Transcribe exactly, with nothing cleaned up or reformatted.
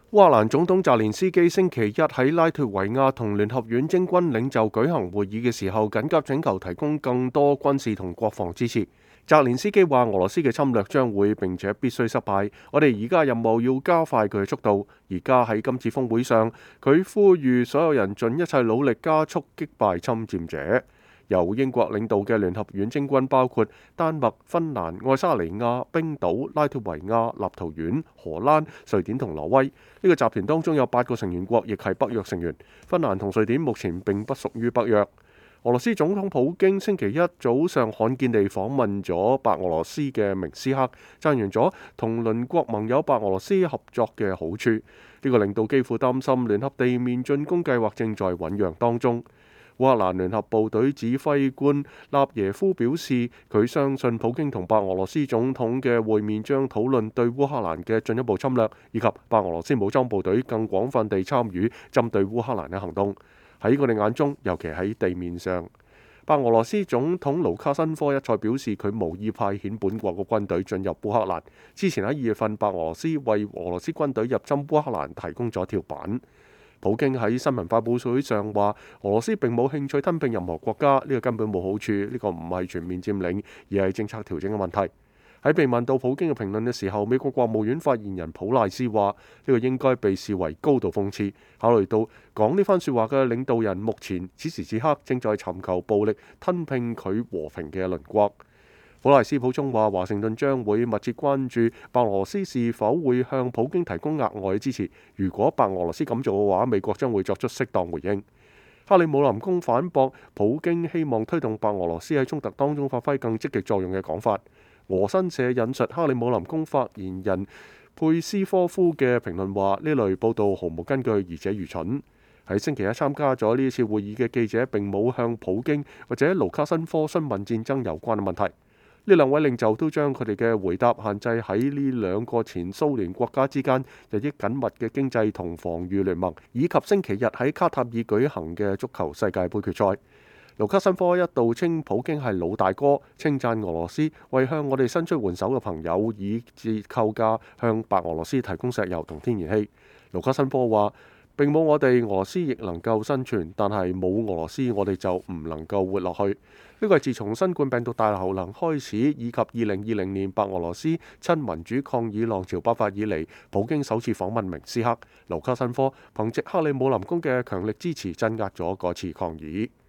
烏克蘭總統澤連斯基星期一喺拉脫維亞同聯合遠征軍領袖舉行會議嘅時候，緊急請求提供更多軍事同國防支持。澤連斯基話：俄羅斯嘅侵略將會並且必須失敗，我哋而家任務要加快佢嘅速度。而家喺今次峰會上，佢呼籲所有人盡一切努力加速擊敗侵佔者。由英國領導嘅聯合遠征軍包括丹麥、芬蘭、愛沙尼亞、冰島、拉脫維亞、立陶宛、荷蘭、瑞典同挪威。呢、這個集團當中有八個成員國亦係北約成員。芬蘭同瑞典目前並不屬於北約。俄羅斯總統普京星期一早上罕見地訪問咗白俄羅斯嘅明斯克，讚揚咗同鄰國盟友白俄羅斯合作嘅好處。呢、這個令到基輔擔心聯合地面進攻計劃正在醞釀當中。烏克蘭聯合部隊指揮官納耶夫表示，佢相信普京同白俄羅斯總統嘅會面將討論對烏克蘭嘅進一步侵略，以及白俄羅斯武裝部隊更廣泛地參與針對烏克蘭嘅行動。喺我哋眼中，尤其喺地面上，白俄羅斯總統盧卡申科一再表示佢無意派遣本國嘅軍隊進入烏克蘭。之前喺二月份，白俄羅斯為俄羅斯軍隊入侵烏克蘭提供咗跳板。普京喺新聞發佈會上話：俄羅斯並冇興趣吞併任何國家，呢個根本冇好處，呢個唔係全面佔領，而係政策調整嘅問題。喺被問到普京嘅評論嘅時候，美國國務院發言人普賴斯話：呢個應該被視為高度諷刺，考慮到講呢番説話嘅領導人目前此時此刻正在尋求暴力吞併佢和平嘅鄰國。普賴斯補充話：華盛頓將會密切關注白俄羅斯是否會向普京提供額外嘅支持。如果白俄羅斯咁做嘅話，美國將會作出適當回應。克里姆林宮反駁普京希望推動白俄羅斯喺衝突當中發揮更積極作用嘅講法。俄新社引述克里姆林宮發言人佩斯科夫嘅評論話：呢類報道毫無根據，而且愚蠢。喺星期一參加咗呢次會議嘅記者並冇向普京或者盧卡申科詢問戰爭有關嘅問題。呢兩位領袖都將佢哋嘅回答限制喺呢兩個前蘇聯國家之間日益緊密嘅經濟同防禦聯盟，以及星期日喺卡塔爾舉行嘅足球世界盃決賽。盧卡申科一度稱普京係老大哥，稱讚俄羅斯為向我哋伸出援手嘅朋友以折扣價向白俄羅斯提供石油同天然氣。盧卡申科話：並冇我哋俄羅斯亦能夠生存，但係冇俄羅斯我哋就唔能夠活落去。呢個係自從新冠病毒大流行開始，以及二零二零年白俄羅斯親民主抗議浪潮爆發以嚟，普京首次訪問明斯克。盧卡申科憑藉克里姆林宮嘅強力支持鎮壓咗嗰次抗議。